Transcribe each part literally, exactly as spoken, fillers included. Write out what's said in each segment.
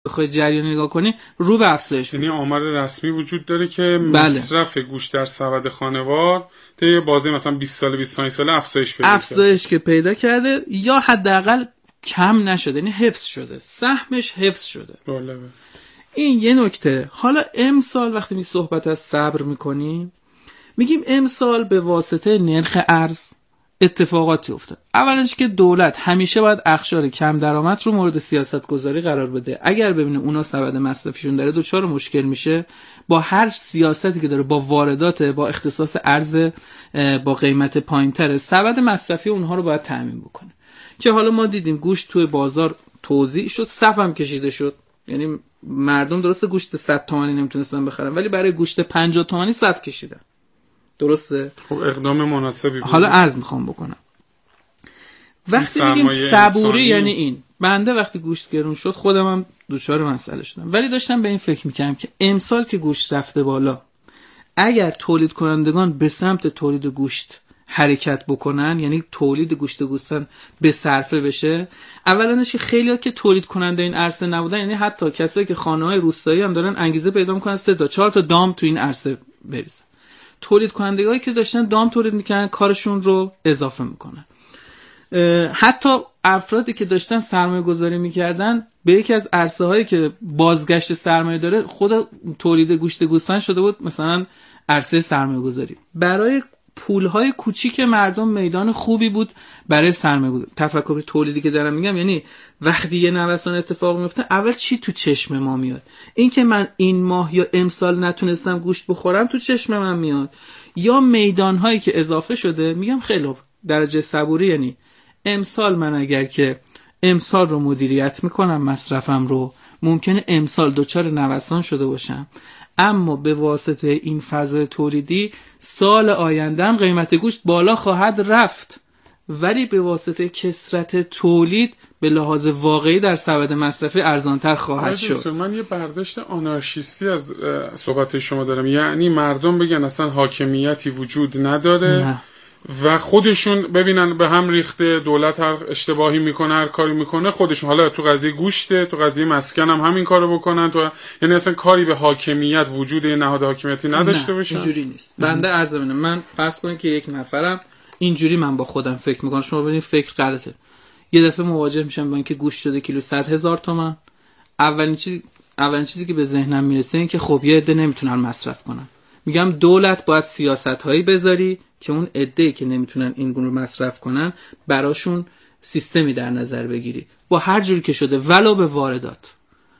بخوای جریان نگاه کنی رو به افزایش. یعنی آمار رسمی وجود داره که بله. مصرف گوشت در سبد خانوار طی بازه مثلا بیست سال بیست و پنج سال افزایش پیدا کرده. افزایش که پیدا کرده یا حداقل کم نشده، یعنی حفظ شده، سهمش حفظ شده. بله. این یه نکته. حالا امسال وقتی می صحبت از صبر میکنیم میگیم امسال به واسطه نرخ ارز اتفاقاتی افتاد. اولش که دولت همیشه باید اقشار کم درآمد رو مورد سیاست گذاری قرار بده. اگر ببینه اونا سبد مصرفیشون داره دوچار مشکل میشه، با هر سیاستی که داره، با واردات، با اختصاص ارز با قیمت پایینتر، سبد مصرفی اونها رو باید تامین بکنه. که حالا ما دیدیم گوشت توی بازار توزیع شد، صف هم کشیده شد. یعنی مردم درسته گوشت صد تومانی نمیتونستن بخرن، ولی برای گوشت پنجاه تومانی صف کشیدن. درسته؟ خب اقدام مناسبی بود. حالا عرض میخوام بکنم وقتی میگیم صبوری یعنی این. بنده وقتی گوشت گرون شد خودم هم دوچار مسئله شدم، ولی داشتم به این فکر میکنم که امسال که گوشت رفته بالا، اگر تولید کنندگان به سمت تولید گوشت حرکت بکنن، یعنی تولید گوشت گوسفند به صرفه بشه، اولانش خیلی‌ها که تولید کننده این عرصه نبودن، یعنی حتی کسایی که خانه‌های روستایی هم دارن انگیزه پیدا میکنن سه تا چهار تا دام تو این عرصه بریزن. تولید کنندگانی که داشتن دام تولید میکنن کارشون رو اضافه میکنن. حتی افرادی که داشتن سرمایه گذاری میکردن به یکی از عرصه هایی که بازگشت سرمایه داره، خود تولید گوشت گوسفند شده بود مثلا عرصه سرمایه گذاری. برای پولهای کوچیک مردم میدان خوبی بود برای سرمایه گذاری. تفکر تولیدی که دارم میگم یعنی وقتی یه نوسان اتفاق میفته اول چی تو چشم ما میاد؟ این که من این ماه یا امسال نتونستم گوشت بخورم تو چشم من میاد، یا میدانهایی که اضافه شده. میگم خیلی خوب، درجه صبوری یعنی امسال من اگر که امسال رو مدیریت میکنم مصرفم رو، ممکنه امسال دوچار نوسان شده باشم، اما به واسطه این فضای تولیدی سال آینده هم قیمت گوشت بالا خواهد رفت، ولی به واسطه کثرت تولید به لحاظ واقعی در سبد مصرفی ارزانتر خواهد شد. من یه برداشت آنارشیستی از صحبت شما دارم، یعنی مردم بگن اصلا حاکمیتی وجود نداره نه. و خودشون ببینن به هم ریخته، دولت هر اشتباهی میکنه هر کاری میکنه خودشون، حالا تو قضیه گوشته تو قضیه مسکن هم همین کارو بکنن، تو یعنی اصلا کاری به حاکمیت وجود یه نهاد حاکمیتی نداشته باشن. اینجوری نیست. بنده عرض می‌کنم من فرض کنید که یک نفرم اینجوری من با خودم فکر میکنم، شما ببینید فکر غلطه. یه دفعه مواجه میشم با اینکه گوشت شده کیلو صد هزار تومان. اولین چیز اولین چیزی که به ذهنم میرسه این که خب یه عده نمیتونن مصرف کنن. میگم دولت باید سیاست‌هایی بذاری که اون عده‌ای که نمیتونن این گونه مصرف کنن براشون سیستمی در نظر بگیری با هر جوری که شده، ولو به واردات.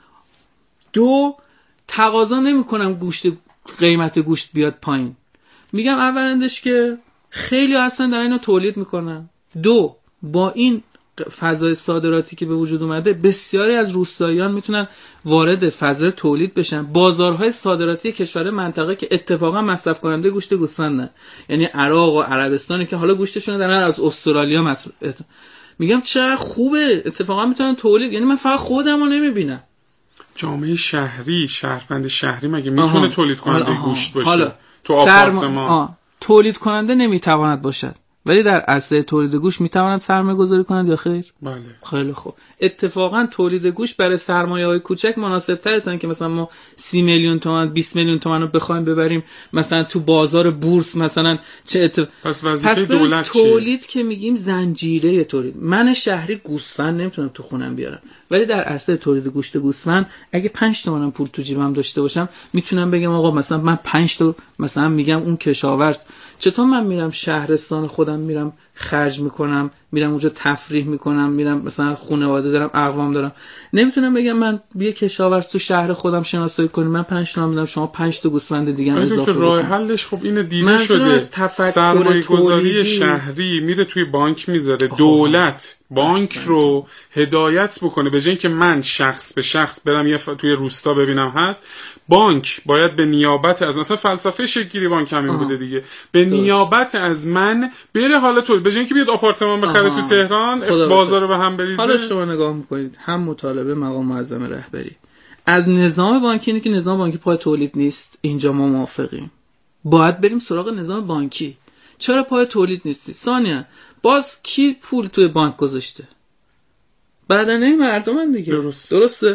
دو، تقاضا نمیکنم گوشت قیمت گوشت بیاد پایین. میگم اولندش که خیلی اصلا در اینو تولید میکنن. دو، با این فضای صادراتی که به وجود اومده بسیاری از روستاییان میتونن وارد فضای تولید بشن. بازارهای صادراتی کشور منطقه که اتفاقا مصرف کننده گوشت گوسفندن، یعنی عراق و عربستانی که حالا گوشتشون دارن از استرالیا مصرف، میگم چه خوبه اتفاقا میتونن تولید، یعنی من فقط خودمو نمیبینم. جامعه شهری، شهروند شهری مگه میتونه تولید کننده گوشت باشه؟ حالا تو آپارتمان تولید کننده نمیتواند باشد، ولی در عرصه تولید گوشت میتواند سرمایه گذاری کنند یا خیر؟ بله. خیلی خوب. اتفاقا تولید گوشت برای سرمایه های کوچک مناسب تره تا اینکه مثلا ما سی میلیون تومان بیست میلیون تومان رو بخوایم ببریم مثلا تو بازار بورس مثلا چه اتف... پس وظیفه دولت تولید که میگیم زنجیره تولید. من شهری گوسفند نمیتونم تو خونم بیارم، ولی در عرصه تولید گوشت گوسفند اگه پنج تومانم پول تو جیبم داشته باشم میتونم بگم آقا مثلا من پنج تا مثلا میگم اون کشاورز، چطور من میرم شهرستان خودم میرم خرج میکنم، میرم اونجا تفریح میکنم، میرم مثلا خانواده دارم، اقوام دارم، نمیتونم بگم من یه کشاورز تو شهر خودم شناسایی کنیم من پنج تا میدم شما پنج تا گوسفند دیگه هم اضافه کنید. راه حلش خب اینه دیده شده، سرمایه گذاری شهری میره توی بانک میذاره، دولت بانک رو هدایت بکنه، به جای اینکه من شخص به شخص برم یه ف... توی روستا ببینم هست، بانک باید به نیابت از مثلا فلسفه شکلی بانک همین بوده دیگه، به نیابت از من بره حالا تو به جای اینکه بیاد آپارتمان بخره تو تهران بازار رو به هم بریزه. حالا شما نگاه میکنید هم مطالبه مقام معظم رهبری از نظام بانکی اینه که نظام بانکی پای تولید نیست، اینجا ما موافقیم، باید بریم سراغ نظام بانکی. چرا پای تولید نیستی؟ ثانیا باز کی پول توی بانک گذاشته؟ بدنه مردمن دیگه. درست. درسته.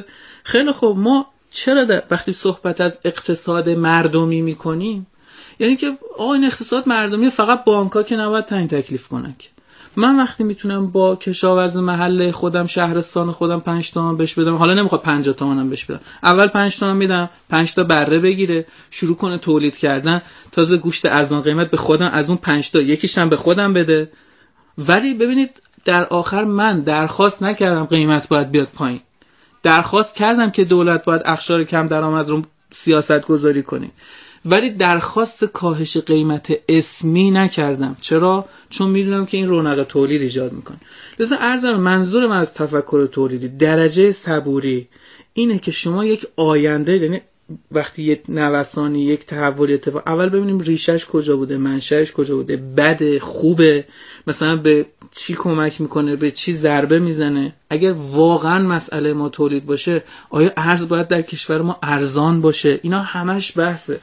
خیلی خوب، ما چرا در وقتی صحبت از اقتصاد مردمی میکنیم، یعنی که آقا این اقتصاد مردمی فقط بانک‌ها که نباید تعیین تکلیف کنن. من وقتی میتونم با کشاورز محله خودم، شهرستان خودم پنج تومن بهش بدم، حالا نمیخواد پنجاه تومنم بهش بدم، اول پنج تومن میدم، پنج تا بره بگیره، شروع کنه تولید کردن، تازه گوشت ارزان قیمت به خودم، از اون پنج تا یکیشم به خودم بده. ولی ببینید در آخر من درخواست نکردم قیمت باید بیاد پایین، درخواست کردم که دولت باید اقشار کم درآمد رو سیاست گذاری کنه، ولی درخواست کاهش قیمت اسمی نکردم. چرا؟ چون میدونم که این رونق تولید ایجاد میکنه. لذا عرضم منظور من از تفکر تولیدی، درجه صبوری اینه که شما یک آینده، یعنی وقتی یک نوسانی، یک تحول اتفاق، اول ببینیم ریشش کجا بوده، منشأش کجا بوده، بده، خوبه، مثلا به چی کمک میکنه، به چی ضربه میزنه. اگر واقعا مسئله ما تولید باشه، آیا ارز باید در کشور ما ارزان باشه؟ اینا همش بحثه.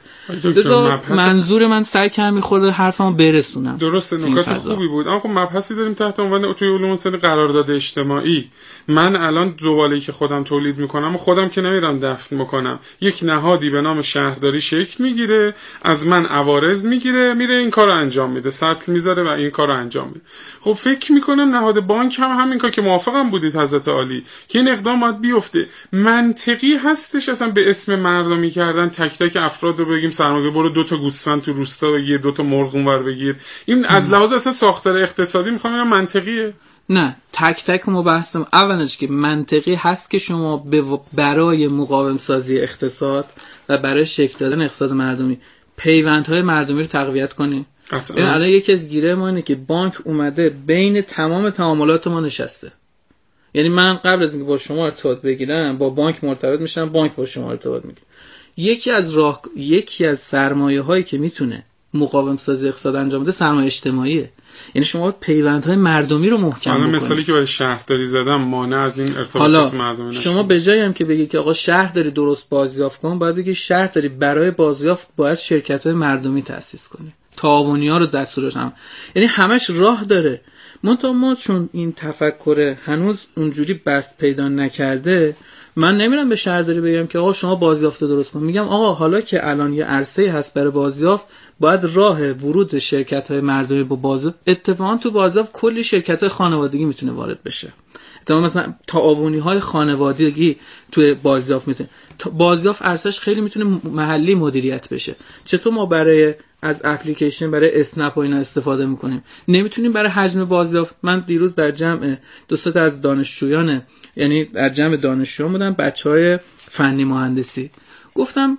منظور من سعی کردم میخورده حرفمو برسونم. درسته، نکات خوبی بود. اما خب مبحثی داریم تحت عنوان توی علوم انسانی قرارداد اجتماعی. من الان زباله‌ای که خودم تولید میکنم و خودم که نمیرم دفن میکنم، یک نهادی به نام شهرداری شکل میگیره، از من عوارض میگیره، میره این کارو انجام میده، سطل میذاره و این کارو انجام میده. خب فکر میکنم نهاد بانک هم همین کار که موافقم بودید حضرت عالی که این اقدام باید بیفته. منطقی هستش اصلا به اسم مردمی کردن تک تک افراد رو بگیم سرمایه برو دو تا گوسفند تو روستا بگیر، دو تا مرغ اونور بگیر؟ این از لحاظ اصلا ساختار اقتصادی میخوام ببینم منطقیه؟ نه، تک تک ما بحثم اولش که منطقی هست که شما برای مقاوم سازی اقتصاد و برای شکل دادن اقتصاد مردمی پیوندهای مردمی رو تقویت کنی. این الان یکی از گیره ما اینه که بانک اومده بین تمام تعاملات ما نشسته. یعنی من قبل از اینکه با شما ارتباط بگیرم با بانک مرتبط میشم، بانک با شما ارتباط میگیره. یکی از راه یکی از سرمایه هایی که میتونه مقاوم سازی اقتصاد انجام بده سرمایه اجتماعیه. یعنی شما پیوندهای مردمی رو محکم بکنید. حالا مثالی که برای شهرداری زدم مانع از این ارتباطات مردمی نشه. شما به جای هم که بگی که آقا شهرداری درست بازیافت کن، باید بگی شهرداری برای بازیافت باید شرکت‌های مردمی تأسیس کنی، تعاونی‌ها رو دستورش هم. یعنی همش راه داره. منتها ما چون این تفکر هنوز اونجوری بست پیدا نکرده، من نمیرم به شهرداری بگم که آقا شما بازیافت درست کن. میگم آقا حالا که الان یه عرصه‌ای هست برای بازیافت، باید راه ورود شرکت‌های مردمی با بازیافت، اتفاقا تو بازیافت کلی شرکت‌های خانوادگی میتونه وارد بشه. اتفاقا مثلا تعاونی‌های خانوادگی تو بازیافت میتونه، بازیافت عرصه‌اش خیلی میتونه محلی مدیریت بشه. چطور ما برای از اپلیکیشن برای اسنپ و اینا استفاده میکنیم، نمیتونیم برای حجم بازیافت؟ من دیروز در جمع دو تا از دانشجویان، یعنی در جمع دانشجویان بودم، بچهای فنی مهندسی، گفتم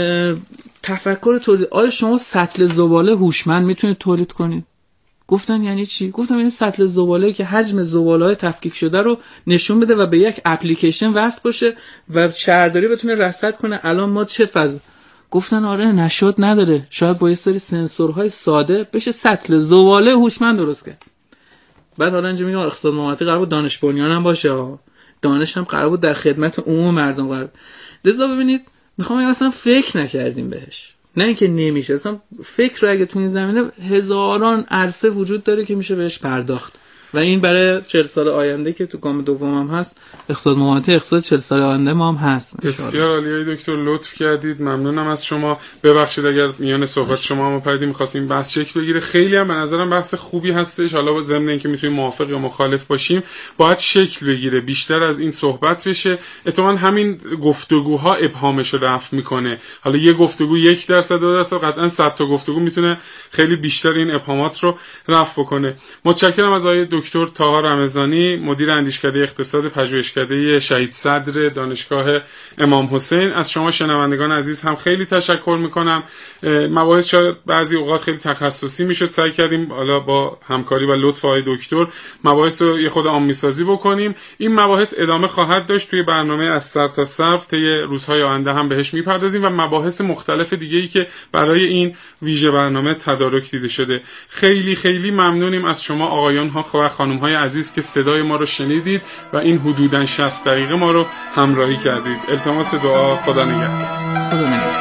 تفکر تولید، آیا شما سطل زباله هوشمند میتونید تولید کنید؟ گفتن یعنی چی؟ گفتم این سطل زباله‌ای که حجم زباله‌های تفکیک شده رو نشون بده و به یک اپلیکیشن وصل باشه و شهرداری بتونه رصد کنه الان ما چه فضا. گفتن آره نشاط نداره، شاید با یه سری سنسورهای ساده بشه سطل زباله هوشمند درست کرد. بعد حالا اینجا میگم اقتصاد مقاومتی قرار بود دانش بنیان هم باشه، دانش هم قرار بود در خدمت عموم مردم قرار. لذا ببینید میخوام بگم اصلا فکر نکردیم بهش، نه اینکه نمیشه، اصلا فکر رو اگه تو این زمینه هزاران عرصه وجود داره که میشه بهش پرداخت و این برای چهل سال آینده که تو گام دوم هم هست، اقتصاد مقاومتی اقتصاد چهل سال آینده ما هم هست. بسیار عالی دکتر، لطف کردید، ممنونم از شما. ببخشید اگر میان صحبت شما هم پریدیم، می‌خواستیم بحث شکل بگیره. خیلی هم به نظرم بحث خوبی هستش. حالا با ضمن اینکه میتونیم موافق یا مخالف باشیم، باید شکل بگیره، بیشتر از این صحبت بشه. اتفاقا همین گفتگوها ابهامش رو رفع میکنه. حالا یه گفتگو یک درصد دو درصد، قطعا صد تا گفتگو میتونه خیلی بیشتر این ابهامات رو رفع بکنه. متشکرم از آقای دکتر طاها رمضانی، مدیر اندیشکده اقتصاد پژوهشکده شهید صدر دانشگاه امام حسین. از شما شنوندگان عزیز هم خیلی تشکر میکنم. مباحث شاید بعضی اوقات خیلی تخصصی میشد، سعی کردیم حالا با همکاری و لطف آقای دکتر مباحث رو یه خود عامی‌سازی بکنیم. این مباحث ادامه خواهد داشت توی برنامه از سر تا صرف، طی روزهای آینده هم بهش میپردازیم و مباحث مختلف دیگه‌ای که برای این ویژه برنامه تدارک دیده شده. خیلی خیلی ممنونیم از شما آقایان ها و خانم های عزیز که صدای ما رو شنیدید و این حدوداً شصت دقیقه ما رو همراهی کردید. التماس دعا. خدا نگهدار. خدا نگهدار.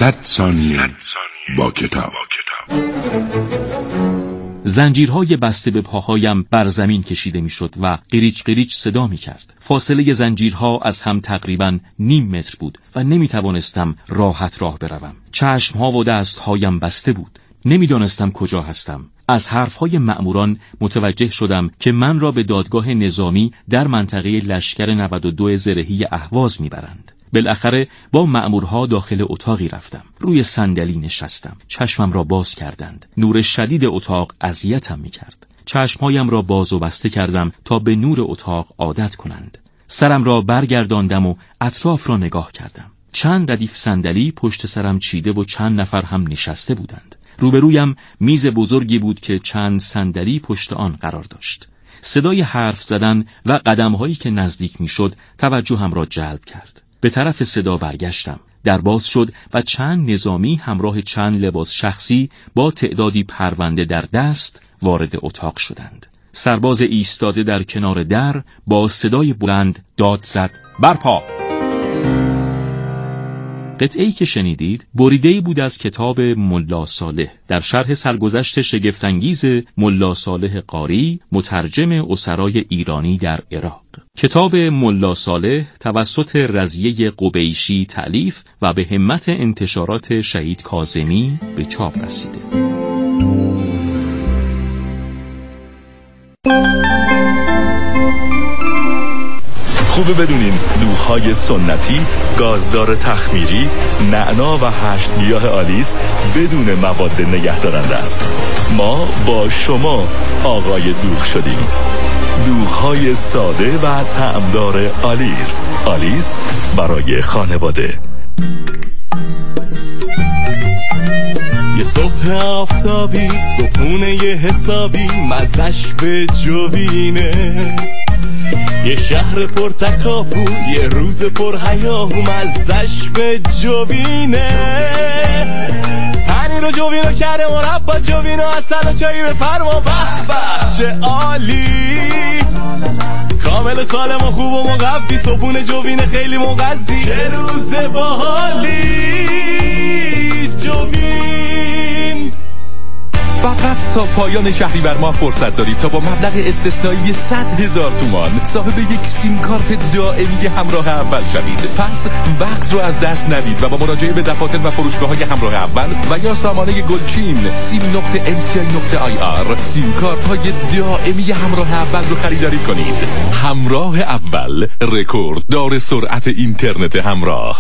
صد ثانیه با کتاب. زنجیرهای بسته به پاهایم بر زمین کشیده میشد و قریچ قریچ صدا می کرد. فاصله زنجیرها از هم تقریباً نیم متر بود و نمی توانستم راحت راه بروم. چشمها و دستهایم بسته بود. نمی دانستم کجا هستم. از حرفهای مأموران متوجه شدم که من را به دادگاه نظامی در منطقه لشکر نود و دو زرهی اهواز می برند. بالاخره با مأمورها داخل اتاقی رفتم. روی صندلی نشستم. چشمم را باز کردند. نور شدید اتاق اذیتم می‌کرد. چشمهایم را باز و بسته کردم تا به نور اتاق عادت کنند. سرم را برگرداندم و اطراف را نگاه کردم. چند ردیف صندلی پشت سرم چیده و چند نفر هم نشسته بودند. روبرویم میز بزرگی بود که چند صندلی پشت آن قرار داشت. صدای حرف زدن و قدم‌هایی که نزدیک می‌شد توجهم را جلب کرد. به طرف صدا برگشتم. در باز شد و چند نظامی همراه چند لباس شخصی با تعدادی پرونده در دست وارد اتاق شدند. سرباز ایستاده در کنار در با صدای بلند داد زد: برپا! قطعه‌ای که شنیدید بریده‌ای بود از کتاب ملا صالح در شرح سرگذشت شگفت‌انگیز ملا صالح قاری، مترجم اسرای ایرانی در عراق. کتاب ملا صالح توسط رضیه قبیشی تألیف و به همت انتشارات شهید کاظمی به چاپ رسیده. خوبه بدونین دوغ‌های سنتی، گازدار تخمیری، نعنا و هشت گیاه آلیس بدون مواد نگهدارنده است. ما با شما آقای دوغ شدیم. دوغ‌های ساده و طعمدار آلیس. آلیس برای خانواده. یه صبح آفتابی، صبحونه یه حسابی، مزش به جوینه. یه شهر پر تکاپو، یه روز پر هیاهو، مزش به جوینه. پنیر و جوینو کرده مربا، جوینو اصل و چایی بفرما، به به چه عالی. کامل سالم و خوب و مقفی، صبحونه جوینه خیلی مغذی، چه روز باحالی. جوین فقط تا پایان شهریور ماه فرصت دارید تا با مبلغ استثنایی صد هزار تومان صاحب یک سیم کارت دائمی همراه اول شوید. پس وقت رو از دست ندید و با مراجعه به دفاتر و فروشگاه‌های همراه اول و یا سامانه گلچین سیم نقطه ام سی آی نقطه آی آر سیم کارت های دائمی همراه اول رو خریداری کنید. همراه اول، رکورد دار سرعت اینترنت همراه.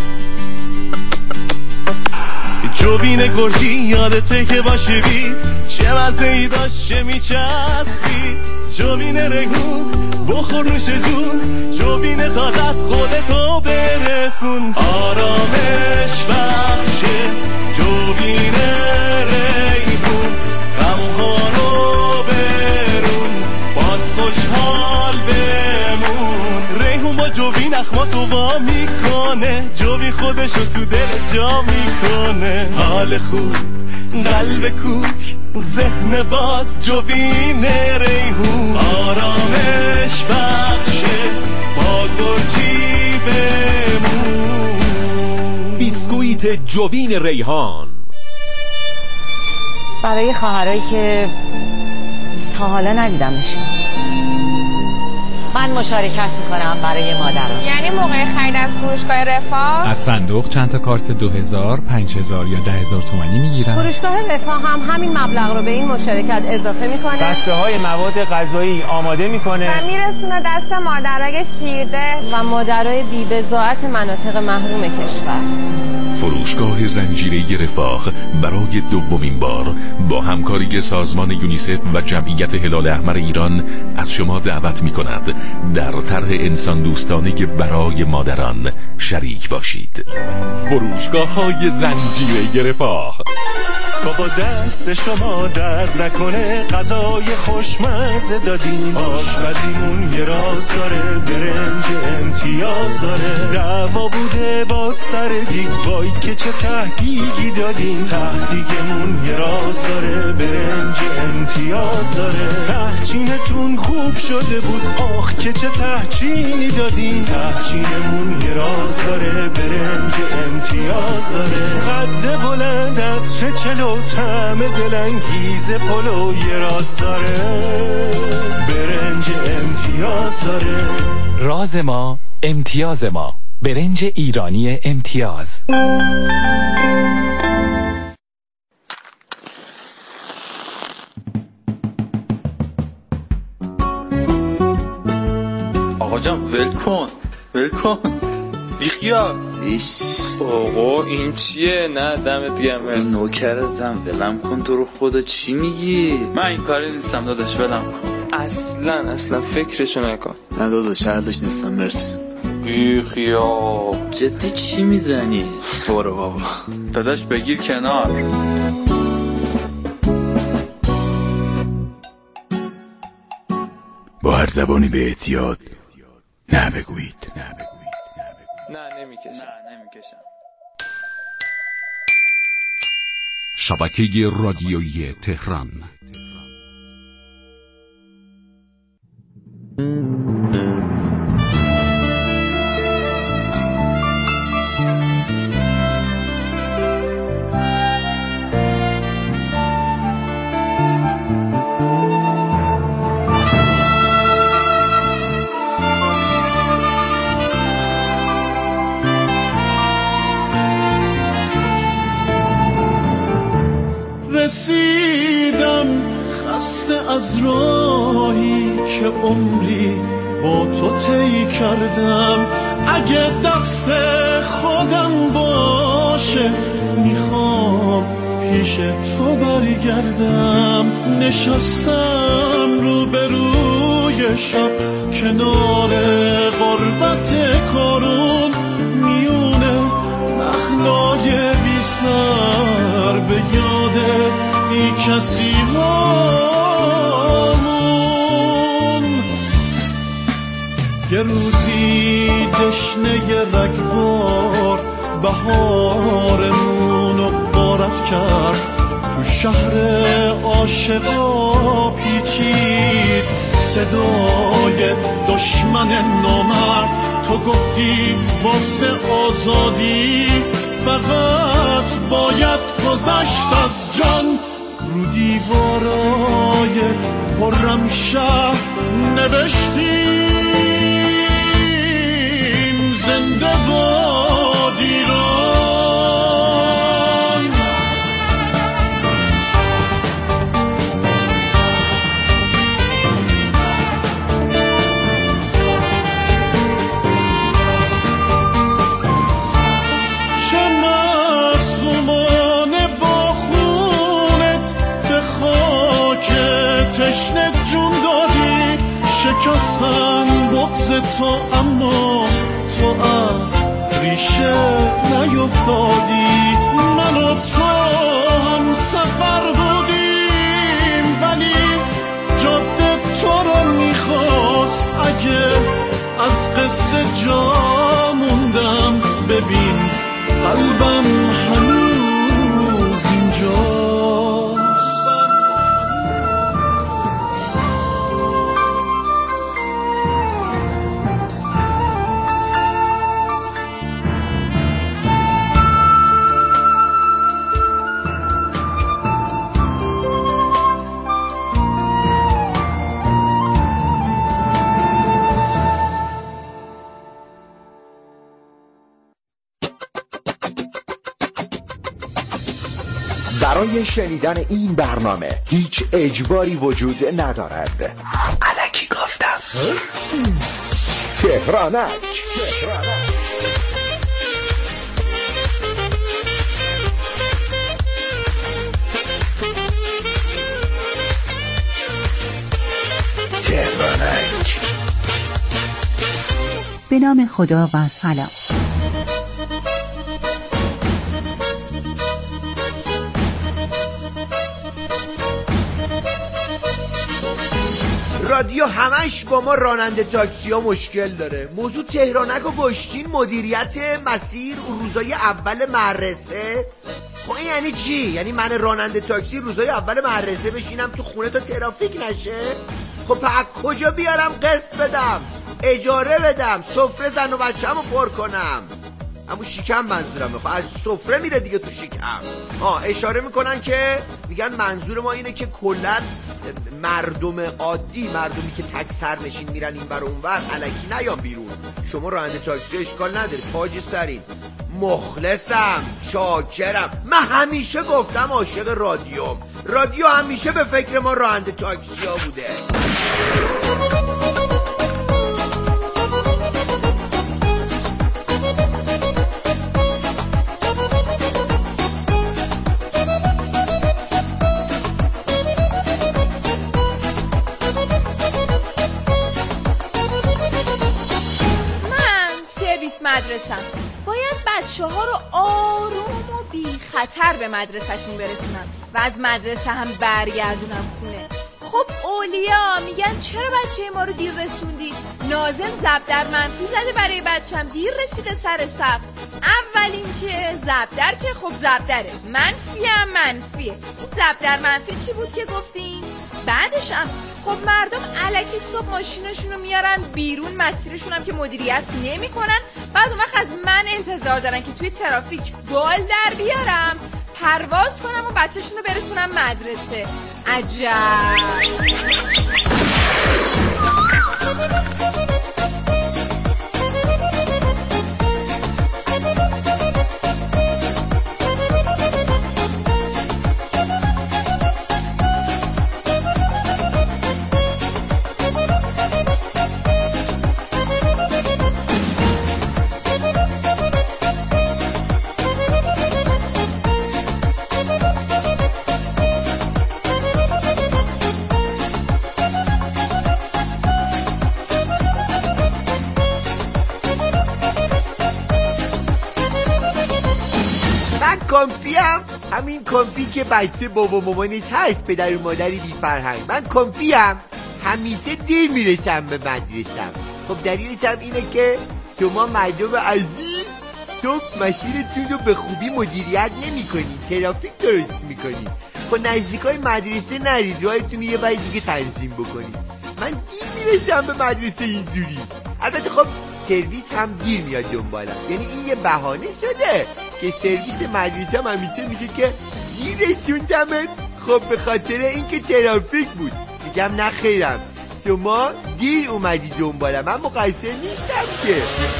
جوین گرگی یادته که با شوید، چه مزه ای داشت چه میچسبید. جوین ریحون بخور نوش جون، جوین تازه از خودتو برسون. آرامش بخشه جوین ریحون، غمها رو برون، باز خوشحال بمون. ریحون با جوین اخماتو وا میکنه، جوین خودشو تو دل جا میکنه. حال خوب، قلب کوک، ذهن باز، جوین ریحون. آرامش بخشه با گرجی بمون. بیسکویت جوین ریحان برای خواهرایی که تا حالا ندیدمشون. من مشارکت میکنم برای مادرم. یعنی موقع خرید از فروشگاه رفاه از صندوق چند تا کارت دو هزار، پنج هزار یا ده هزار تومانی میگیرن. فروشگاه رفاه هم همین مبلغ رو به این مشارکت اضافه میکنه. بسته های مواد غذایی آماده میکنه و میرسونه دست مادرای شیرده و مادرای بی‌بضاعت مناطق محروم کشور. فروشگاه زنجیره رفاه برای دومین بار با همکاری سازمان یونیسف و جمعیت هلال احمر ایران از شما دعوت میکند در طرح انسان دوستانه برای مادران شریک باشید. فروشگاه های زنجیره رفاه. بابا دست شما درد نکنه، غذای خوشمزه دادین، آشپزیمون یه راز داره، برنج امتیاز داره، دعوا بوده با سر دیگ، وای که چه تهدیگی دادین، تهدیگمون یه راز داره، برنج امتیاز داره، تهچینتون خوب شده بود، آخ که چه تهچینی دادین، تهچینمون یه راز داره، برنج امتیاز داره، قد بلند عطر چلو، طعم دلانگیز پلو یه راز داره، برنج امتیاز داره. راز ما امتیاز ما، برنج ایرانی امتیاز. آقا جان ول کن ول کن بیخیال. ایش آقا این چیه؟ نه دمت گرم مرسی. نوکرتم ولم کن. تو رو خدا چی میگی؟ من این کاری نیستم داداش ولم کن. اصلا اصلا فکرشو نکن. نه داداش حالش نیستم مرسی. بیخیال. جدی چی میزنی؟ برو بابا داداش بگیر کنار. با هر زبانی به اعتیاد نه بگویید. نه بگویید. نه نمیکشم. نه نمیکشم. شبکه رادیویی تهران. رسیدم خسته از راهی که عمری با تو طی کردم، اگه دست خودم باشه میخوام پیش تو برگردم. نشستم رو به روی شب کنار غربت کارون، میونه نخلای بی سر به یاد بی کسی هامون. یه روزی دشنه رگبار بهارمون رو غارت کرد، تو شهر عاشقا پیچید صدای دشمن نامرد. تو گفتی واسه آزادی فقط باید گذشت از جان. رو دیوارای خرمشهر نوشتیم زنده باد ایران. چه معصومانه با خونت به خاک تشنه جون دادی. شکستن بغض تو اما تو از ریشه نیفتادی. من و تو هم سفر بودیم ولی جاده تو رو میخواست. اگه از قصه جا موندم ببین قلبم هنوز اینجاست. برای شنیدن این برنامه هیچ اجباری وجود ندارد. الکی گفتم. تهرانک تهرانک. به نام خدا و سلام. رادیو همش با ما راننده تاکسی ها مشکل داره. موضوع تهرانک و گشتین مدیریت مسیر و روزای اول مدرسه. خب این یعنی چی؟ یعنی من راننده تاکسی روزای اول مدرسه بشینم تو خونه تا ترافیک نشه؟ خب از کجا بیارم قسط بدم، اجاره بدم، سفره زن و بچه‌مو پر کنم؟ اما شکم منظورمه. خب از سفره میره دیگه تو شکم. آه اشاره میکنن که میگن منظور ما اینه که کلن مردم عادی، مردمی که تک سرنشین میرن این بر اون ور الکی نیان بیرون. شما راننده تاکسی اشکال نداره، تاج سرین، مخلصم، شاکرم. من همیشه گفتم عاشق رادیوم. رادیو همیشه به فکر ما راننده تاکسی ها بوده. مدرسم باید بچه ها رو آروم و بی خطر به مدرسهشون برسونم و از مدرسه هم برگردونم خونه. خب اولیا میگن چرا بچه ما رو دیر رسوندی؟ ناظم زبدر منفی زده برای بچم، دیر رسیده سر صف. اول اینکه زبدر که خب زبدره، منفی هم منفیه. زبدر منفی چی بود که گفتین؟ بعدش هم خب مردم الکی صبح ماشینشون رو میارن بیرون، مسیرشون هم که مدیریت نمی کنن. بعد اون وقت از من انتظار دارن که توی ترافیک گل در بیارم، پرواز کنم و بچه‌شون رو برسونم مدرسه. عجب. کمپی هم همین کمپی که بچه بابا مامانش هست، پدر و مادری بی فرهنگ. من کمپی هم همیشه دیر میرسم به مدرسم. خب دلیلش هم اینه که شما مردم عزیز صبح مسیرتون رو به خوبی مدیریت نمی کنید، ترافیک درست می کنید. خب نزدیکای مدرسه نرید، راهتون یه بار دیگه تنظیم بکنید. من دیر میرسم به مدرسه اینجوری. البته خب سرویس هم دیر میاد دنبالم، یعنی این یه بهانه شده که سرویس مدرسه هم همیشه میگه که دیر رسوندمت. خب به خاطر اینکه ترافیک بود. میگم نه خیرم، شما دیر اومدی دنبالم، من مقصر نیستم که.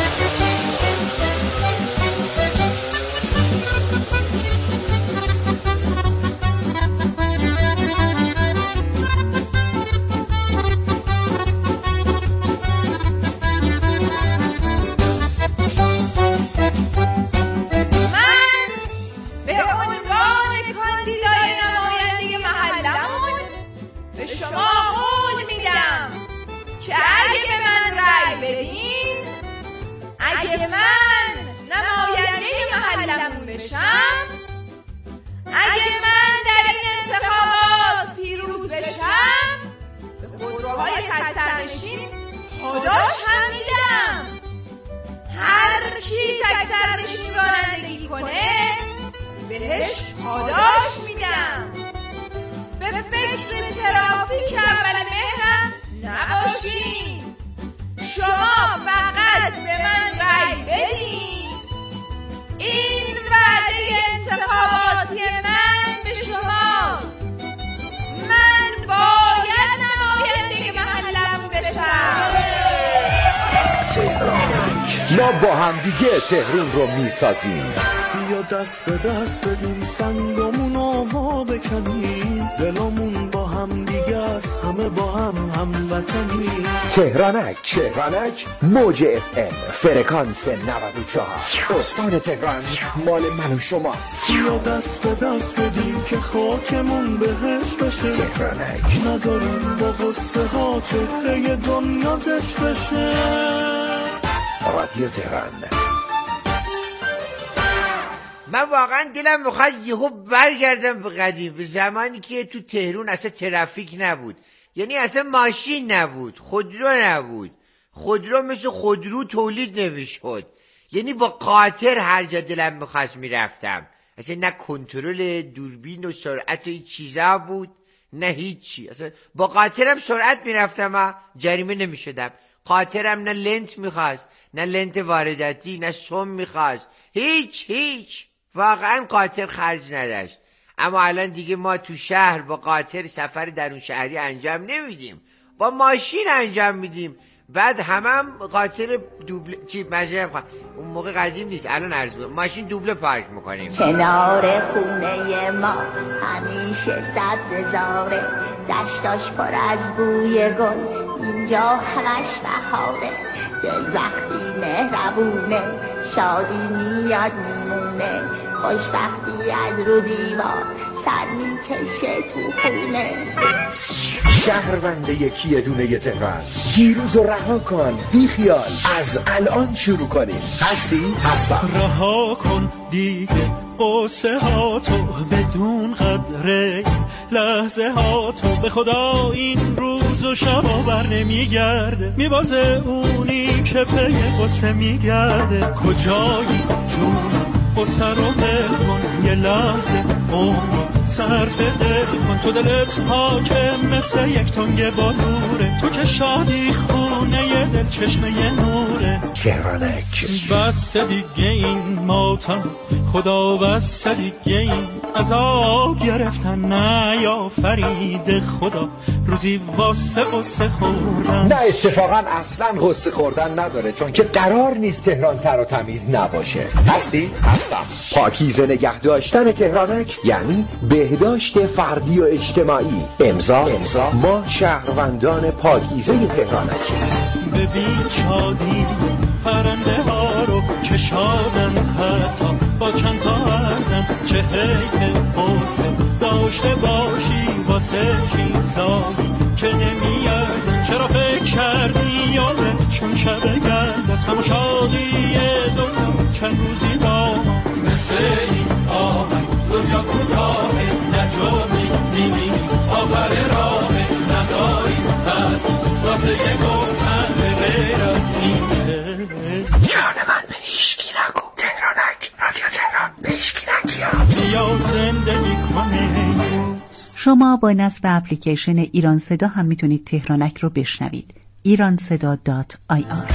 اگه من نماینده محلمون بشم، اگه من در این انتخابات پیروز بشم، به خودروهای تک سرنشین پاداش هم میدم. هر کی تک سرنشین رانندگی کنه بهش پاداش میدم. به فکر ترافیک اول مهرم نباشین. شما فقط به من رأی بدین. این وعده انتخاباتی من به شماست. من باید نماینده محلم بشم. ما با هم دیگه تهرون رو میسازیم. بیا دست به دست بدیم، سنگمون آوا بکنیم، دلمون با هم دیگه است، همه با هم هموطنیم. تهرانک تهرانک موج اف ام فرکانس نود و چهار. استان تهران مال من و شماست. بیا دست به دست بدیم که خاکمون بهش بشه. تهرانک نذاریم با غصه ها چهره دنیا زش بشه. رادیو تهران. من واقعا دلم میخواد یهو برگردم به قدیم، به زمانی که تو تهران اصلا ترافیک نبود. یعنی اصلا ماشین نبود، خودرو نبود، خودرو مثل خودرو تولید نمیشد. یعنی با قاطر هر جا دلم میخواست میرفتم. اصلا نه کنترل دوربین و سرعت و این چیزا بود نه هیچی. اصلا با قاطرم سرعت میرفتم جریمه نمیشدم. قاطرم نه لنت میخواست، نه لنت وارداتی، نه سم میخواست، هیچ هیچ. واقعا قاطر خرج نداشت. اما الان دیگه ما تو شهر با قاطر سفر درون شهری انجام نمیدیم، با ماشین انجام میدیم. بعد همم هم قاطر دوبله چی مجرم خواهد. اون موقع قدیم نیست، الان عرض بود ماشین دوبله پارک میکنیم. کنار خونه ما همیشه سبززاره، دشتاش پر از بوی گل، اینجا همش بهاره. دل وقتی مهربونه، شادی میاد میمونه، خوشبختی از رو دیوار سر میکشه تو خونه. شهرونده یکی دونه تهران، دیروز رها کن، بی خیال، از الان شروع کنیم. هستی؟ هستم. رها کن دیگه قصه ها تو، بدون قدره لحظه ها تو. به خدا این روز و شبا بر نمیگرده، میبازه اونی که پی قصه میگرده. کجایی جونم قصه رو ول کن، یه لحظه عمر صرف دل کن. تو دلت حاکم مثل یک تنگ بالوره، تو که شادی خونه ی دل چشمه نوره. تهرانک بس دیگه این ماتم خدا، بس دیگه این عذاب گرفتن، نه یا فرید خدا روزی واسه قصه خوردن. نه اتفاقا اصلا قصه خوردن نداره، چون که قرار نیست تهران تر و تمیز نباشه. هستی؟ هستم. پاکیزه نگه داشتن تهرانک یعنی بهداشت فردی و اجتماعی. امضا امضا ما شهروندان پاکیزه تهرانک. ببین شادی پرنده ها رو که شادن، حتی با چند تا ارزن. چه حیف قصه داشته باشی واسه چیزایی که نمیاردن. چرا فکر کردی یادت چون شب گرد از همه شادی دنیا چند روزی دامت. مثل این آهنگ دنیا کوتاهه، نجامی میبینی آخر راه نداری حد واسه یه گفتن به غیر از این. جان من به هیشکی نگو، تهرانک رادیو تهران به هیشکی نگیم. بیا زندگی کنه. شما با نصب اپلیکیشن ایران صدا هم میتونید تهرانک رو بشنوید. ایران صدا دات آی آر.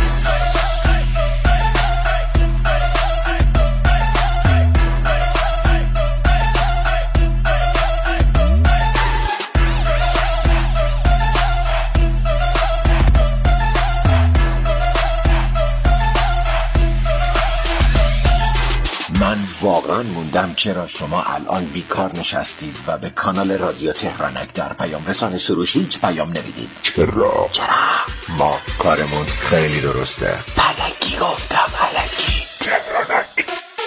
من واقعا موندم چرا شما الان بیکار نشستید و به کانال رادیو تهرانک در پیام رسان سروش هیچ پیام نمیدید. چرا؟ چرا؟ ما کارمون خیلی درسته. الکی گفتم، الکی. تهرانک.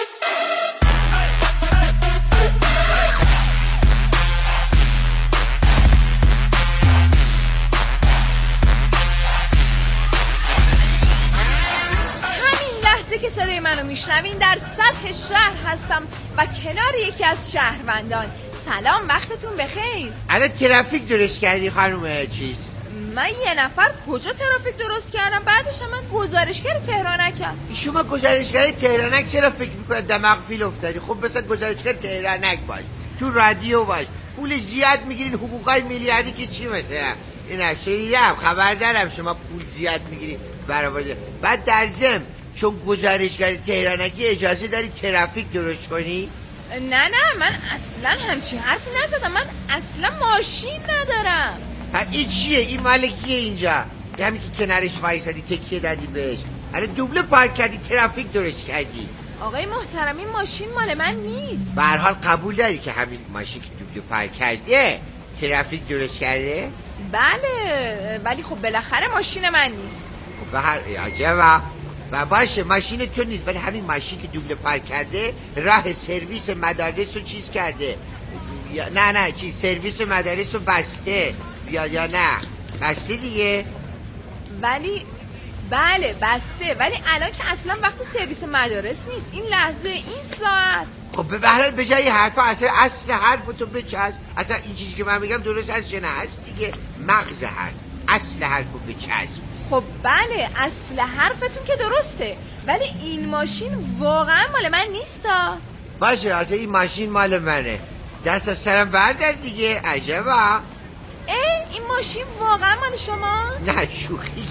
که صدای منو میشنوین در سطح شهر هستم و کنار یکی از شهروندان. سلام، وقتتون بخیر. الان ترافیک درست کردی خانم چیز؟ من یه نفر کجا ترافیک درست کردم؟ بعدش من گزارشگر تهرانکم. شما گزارشگر تهرانک چرا فکر میکنید دماغ فیل افتادی؟ خب مثلا گزارشگر تهرانک باش، تو رادیو باش، پول زیاد میگیرین، حقوقای میلیاردی که چی مثلا؟ اینا شنیدم، خبردارم شما پول زیاد میگیرین برآورده. بعد در ضمن چون گزارشگر تهرانکی اجازه داری ترافیک درست کنی؟ نه نه، من اصلا همچین حرفی نزدم. من اصلا ماشین ندارم. این چیه؟ این مالکیه اینجا؟ همین که کنارش وایسادی تکیه دادی بهش، الان دوبله پارک کردی ترافیک درست کردی. آقای محترم، این ماشین مال من نیست. به هر حال قبول داری که همین ماشین که دوبله پارک کرده ترافیک درست کرده؟ بله، ولی خب بالاخره ماشین من نیست. خب به هر عجبه. و باشه ماشین تو نیست، ولی همین ماشین که دوبله پارک کرده راه سرویس مدارس رو چیز کرده. یا نه نه چیز سرویس مدارس رو بسته یا یا نه بسته دیگه. ولی بله بسته، ولی الان که اصلا وقت سرویس مدارس نیست. این لحظه، این ساعت. خب به هر حال به جای حرفا اصلا اصل حرف تو بچسب. اصلا این چیزی که من میگم درست هست یا نه هست دیگه. مغز حرف اصل حرفو بچسب. خب بله اصل حرفتون که درسته، ولی این ماشین واقعا مال من نیستا. باشه اصلا این ماشین مال منه. دست از سرم بردار دیگه. عجبا. ای این ماشین واقعا مال شماست؟ نه شوخی